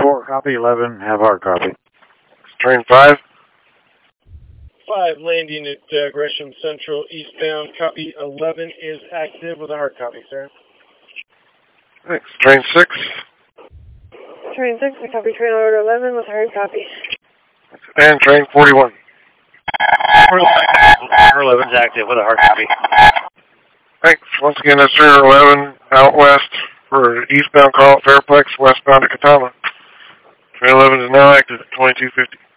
4, copy 11, have hard copy. Train 5. 5, landing at Gresham Central, eastbound, copy 11 is active with a hard copy, sir. Thanks. Train 6. Train 6, I copy train order 11 with a hard copy. And train 41. Order 11 is active with a hard copy. Thanks. Once again, that's train 11 out west for eastbound call at Fairplex, westbound at Katama. Train 11 is now active at 2250.